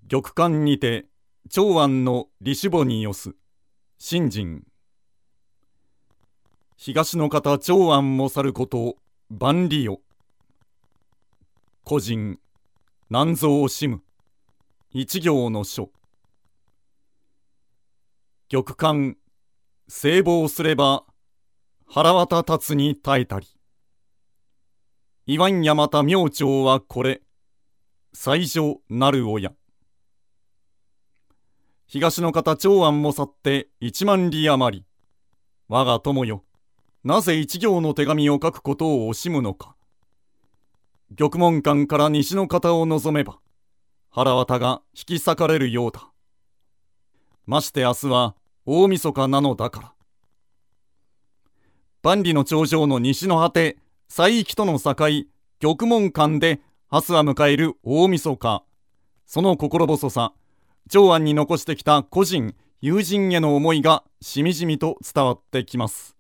玉環にて長安の利守母によす信心。東の方長安もさること万里よ。個人南蔵をしむ一行の書。玉環聖望すれば腹渡立つに耐えたり。言わんやまた明朝はこれ最上なる親。東の方長安も去って1万里余り。我が友よ、なぜ一行の手紙を書くことを惜しむのか。玉門関から西の方を望めば腹渡が引き裂かれるようだ。まして明日は大晦日なのだから。万里の長城の西の果て西域との境玉門関で明日は迎える大晦日。その心細さ、長安に残してきた個人友人への思いがしみじみと伝わってきます。